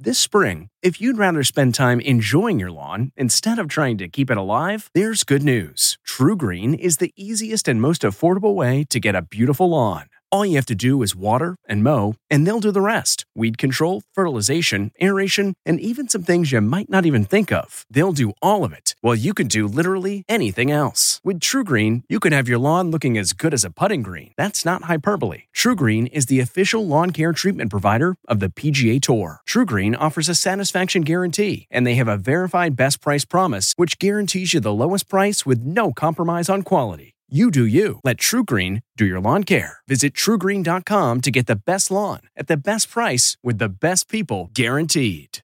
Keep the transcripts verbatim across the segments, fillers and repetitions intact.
This spring, if you'd rather spend time enjoying your lawn instead of trying to keep it alive, there's good news. TruGreen is the easiest and most affordable way to get a beautiful lawn. All you have to do is water and mow, and they'll do the rest. Weed control, fertilization, aeration, and even some things you might not even think of. They'll do all of it, while you can do literally anything else. With TruGreen, you can have your lawn looking as good as a putting green. That's not hyperbole. TruGreen is the official lawn care treatment provider of the P G A Tour. TruGreen offers a satisfaction guarantee, and they have a verified best price promise, which guarantees you the lowest price with no compromise on quality. You do you. Let TruGreen do your lawn care. Visit True Green dot com to get the best lawn at the best price with the best people guaranteed.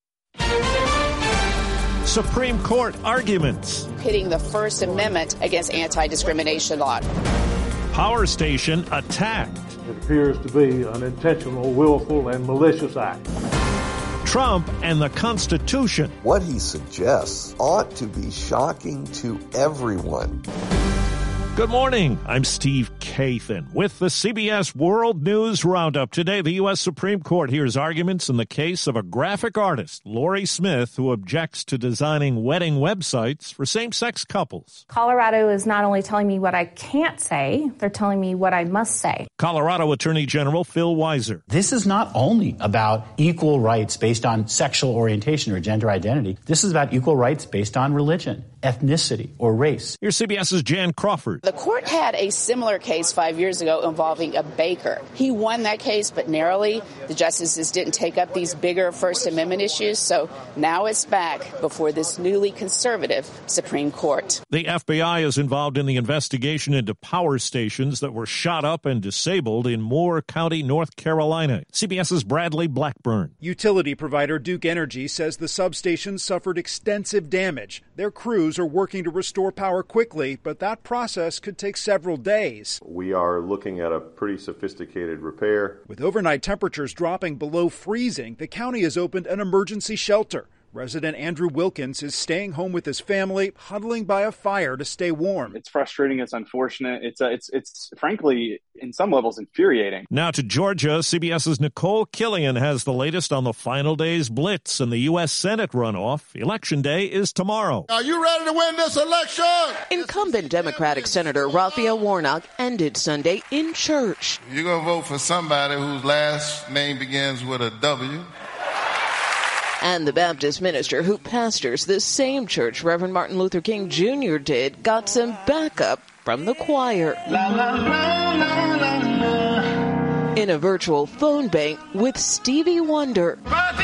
Supreme Court arguments. Pitting the First Amendment against anti-discrimination law. Power station attacked. It appears to be an intentional, willful, and malicious act. Trump and the Constitution. What he suggests ought to be shocking to everyone. Good morning. I'm Steve Kathan with the C B S World News Roundup. Today, the U S Supreme Court hears arguments in the case of a graphic artist, Lorie Smith, who objects to designing wedding websites for same-sex couples. Colorado is not only telling me what I can't say, they're telling me what I must say. Colorado Attorney General Phil Weiser. This is not only about equal rights based on sexual orientation or gender identity. This is about equal rights based on religion, ethnicity, or race. Here's CBS's Jan Crawford. The court had a similar case five years ago involving a baker. He won that case, but narrowly. The justices didn't take up these bigger First Amendment issues, so now it's back before this newly conservative Supreme Court. The F B I is involved in the investigation into power stations that were shot up and disabled in Moore County, North Carolina. CBS's Bradley Blackburn. Utility provider Duke Energy says the substations suffered extensive damage. Their crews are working to restore power quickly, but that process could take several days. We are looking at a pretty sophisticated repair. With overnight temperatures dropping below freezing, the county has opened an emergency shelter. Resident Andrew Wilkins is staying home with his family, huddling by a fire to stay warm. It's frustrating. It's unfortunate. It's uh, it's it's frankly, in some levels, infuriating. Now to Georgia, CBS's Nicole Killian has the latest on the final day's blitz in the U S Senate runoff. Election day is tomorrow. Are you ready to win this election? Incumbent Democratic Senator Raphael Warnock ended Sunday in church. You're going to vote for somebody whose last name begins with a W. And the Baptist minister who pastors the same church Reverend Martin Luther King Junior did got some backup from the choir. La, la, la, la, la, la. In a virtual phone bank with Stevie Wonder.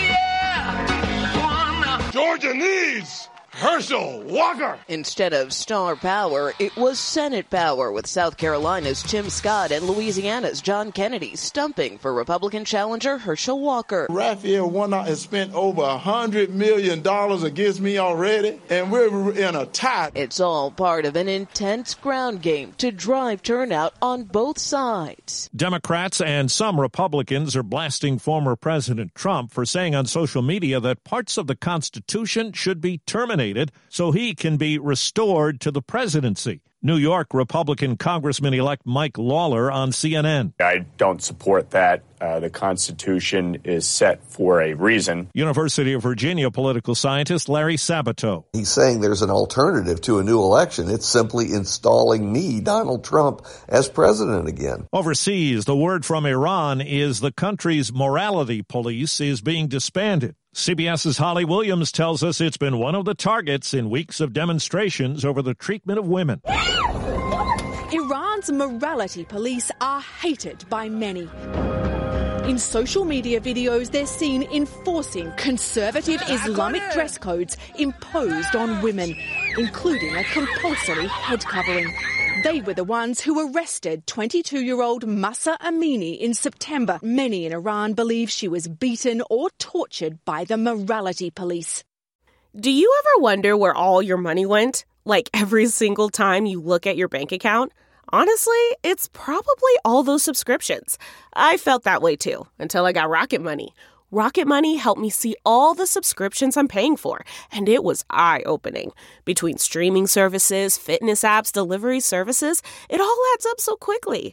Georgia needs Herschel Walker. Instead of star power, it was Senate power, with South Carolina's Tim Scott and Louisiana's John Kennedy stumping for Republican challenger Herschel Walker. Raphael Warnock has spent over one hundred million dollars against me already, and we're in a tie. It's all part of an intense ground game to drive turnout on both sides. Democrats and some Republicans are blasting former President Trump for saying on social media that parts of the Constitution should be terminated so he can be restored to the presidency. New York Republican Congressman-elect Mike Lawler on C N N. I don't support that. Uh, the Constitution is set for a reason. University of Virginia political scientist Larry Sabato. He's saying there's an alternative to a new election. It's simply installing me, Donald Trump, as president again. Overseas, the word from Iran is the country's morality police is being disbanded. CBS's Holly Williams tells us it's been one of the targets in weeks of demonstrations over the treatment of women. Iran's morality police are hated by many. In social media videos, they're seen enforcing conservative Islamic dress codes imposed on women, including a compulsory head covering. They were the ones who arrested twenty-two-year-old Mahsa Amini in September. Many in Iran believe she was beaten or tortured by the morality police. Do you ever wonder where all your money went? Like every single time you look at your bank account? Honestly, it's probably all those subscriptions. I felt that way too, until I got Rocket Money. Rocket Money helped me see all the subscriptions I'm paying for, and it was eye-opening. Between streaming services, fitness apps, delivery services, it all adds up so quickly.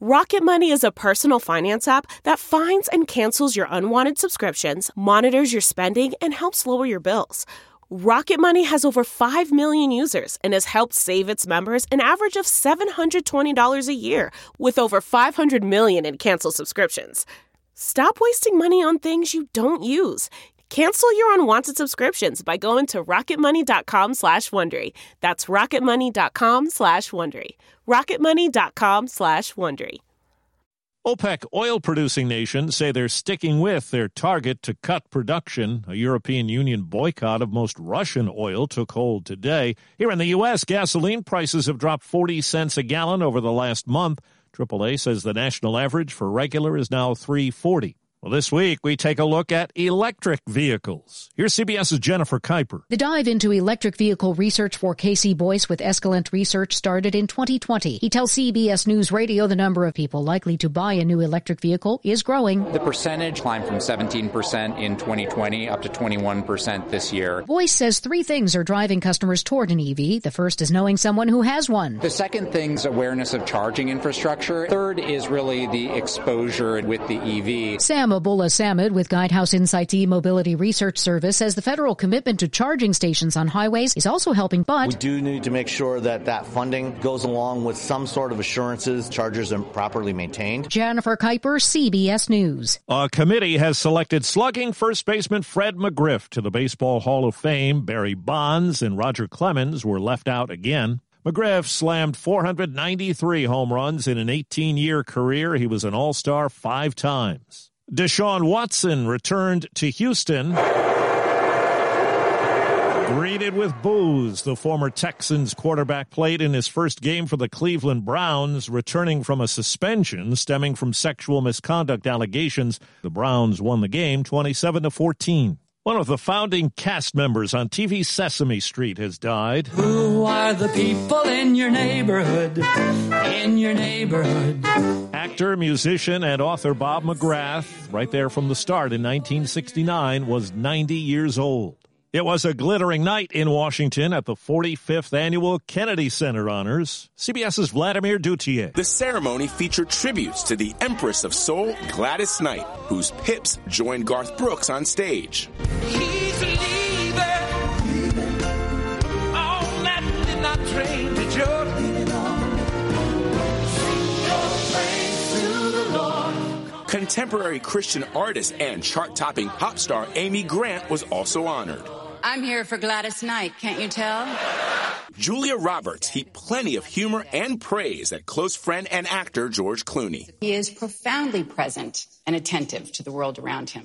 Rocket Money is a personal finance app that finds and cancels your unwanted subscriptions, monitors your spending, and helps lower your bills. Rocket Money has over five million users and has helped save its members an average of seven hundred twenty dollars a year, with over five hundred million in canceled subscriptions. Stop wasting money on things you don't use. Cancel your unwanted subscriptions by going to rocketmoney.com slash Wondery. That's rocketmoney.com slash Wondery. rocketmoney.com slash Wondery. OPEC oil-producing nations say they're sticking with their target to cut production. A European Union boycott of most Russian oil took hold today. Here in the U S, gasoline prices have dropped forty cents a gallon over the last month. triple A says the national average for regular is now three forty. Well, this week, we take a look at electric vehicles. Here's CBS's Jennifer Kuiper. The dive into electric vehicle research for Casey Boyce with Escalent Research started in twenty twenty. He tells C B S News Radio the number of people likely to buy a new electric vehicle is growing. The percentage climbed from seventeen percent in twenty twenty up to twenty-one percent this year. Boyce says three things are driving customers toward an E V. The first is knowing someone who has one. The second thing's awareness of charging infrastructure. Third is really the exposure with the E V. Sam Abola Samad with Guidehouse Insight's e-mobility research service says the federal commitment to charging stations on highways is also helping, but we do need to make sure that that funding goes along with some sort of assurances chargers are properly maintained. Jennifer Kuiper, C B S News. A committee has selected slugging first baseman Fred McGriff to the Baseball Hall of Fame. Barry Bonds and Roger Clemens were left out again. McGriff slammed four hundred ninety-three home runs in an eighteen-year career. He was an all-star five times. Deshaun Watson returned to Houston. Greeted with boos, the former Texans quarterback played in his first game for the Cleveland Browns, returning from a suspension stemming from sexual misconduct allegations. The Browns won the game twenty-seven to fourteen. One of the founding cast members on T V's Sesame Street has died. Who are the people in your neighborhood? In your neighborhood. Actor, musician, and author Bob McGrath, right there from the start in nineteen sixty-nine, was ninety years old. It was a glittering night in Washington at the forty-fifth Annual Kennedy Center Honors. CBS's Vladimir Duthier. The ceremony featured tributes to the Empress of Soul, Gladys Knight, whose Pips joined Garth Brooks on stage. He's a leader on that midnight train to Georgia. Sing your praise to the Lord. Contemporary Christian artist and chart-topping pop star Amy Grant was also honored. I'm here for Gladys Knight, can't you tell? Julia Roberts heaped plenty of humor and praise at close friend and actor George Clooney. He is profoundly present and attentive to the world around him.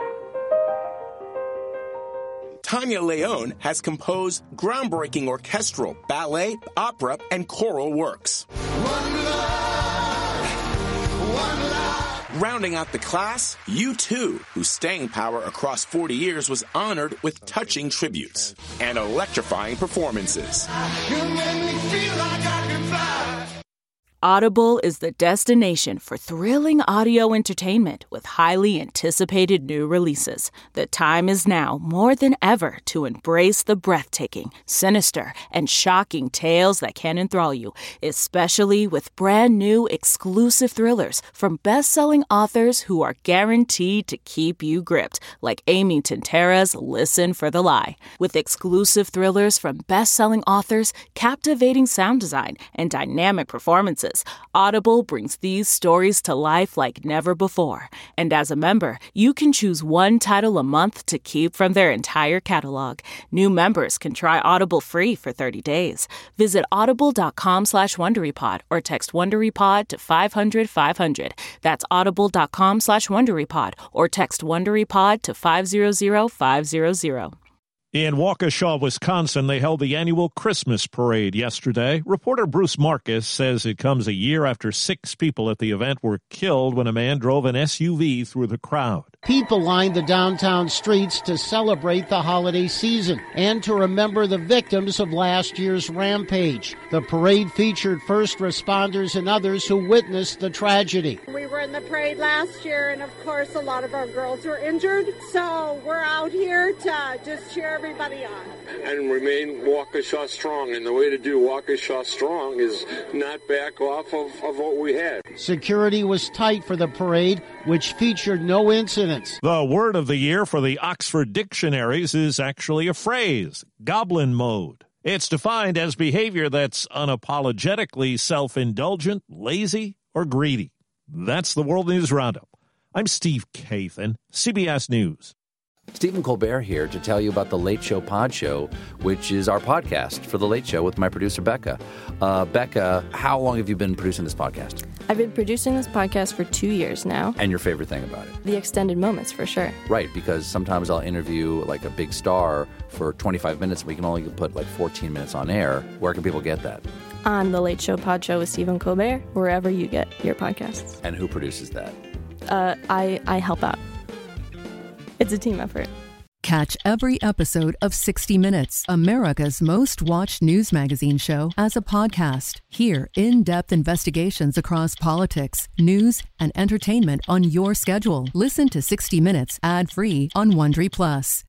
Tanya Leone has composed groundbreaking orchestral, ballet, opera, and choral works. One life, one life. Rounding out the class, U two, whose staying power across forty years was honored with touching tributes and electrifying performances. You make me feel like I can fly. Audible is the destination for thrilling audio entertainment with highly anticipated new releases. The time is now more than ever to embrace the breathtaking, sinister, and shocking tales that can enthrall you, especially with brand new exclusive thrillers from best-selling authors who are guaranteed to keep you gripped, like Amy Tintera's Listen for the Lie. With exclusive thrillers from best-selling authors, captivating sound design, and dynamic performances, Audible brings these stories to life like never before. And as a member, you can choose one title a month to keep from their entire catalog. New members can try Audible free for thirty days. Visit audible.com slash WonderyPod or text WonderyPod to five hundred five hundred. That's audible.com slash WonderyPod or text WonderyPod to five hundred five hundred. In Waukesha, Wisconsin, they held the annual Christmas parade yesterday. Reporter Bruce Marcus says it comes a year after six people at the event were killed when a man drove an S U V through the crowd. People lined the downtown streets to celebrate the holiday season and to remember the victims of last year's rampage. The parade featured first responders and others who witnessed the tragedy. We were in the parade last year, and of course a lot of our girls were injured, so we're out out here to just cheer everybody on. And remain Waukesha strong. And the way to do Waukesha strong is not back off of, of what we had. Security was tight for the parade, which featured no incidents. The word of the year for the Oxford dictionaries is actually a phrase, goblin mode. It's defined as behavior that's unapologetically self-indulgent, lazy, or greedy. That's the World News Roundup. I'm Steve Kathan, C B S News. Stephen Colbert here to tell you about the Late Show Pod Show, which is our podcast for The Late Show with my producer, Becca. Uh, Becca, how long have you been producing this podcast? I've been producing this podcast for two years now. And your favorite thing about it? The extended moments, for sure. Right, because sometimes I'll interview like a big star for twenty-five minutes. We can only put like fourteen minutes on air. Where can people get that? On The Late Show Pod Show with Stephen Colbert, wherever you get your podcasts. And who produces that? Uh, I, I help out. It's a team effort. Catch every episode of sixty minutes, America's most watched news magazine show, as a podcast. Hear in-depth investigations across politics, news, and entertainment on your schedule. Listen to sixty minutes ad-free on Wondery Plus.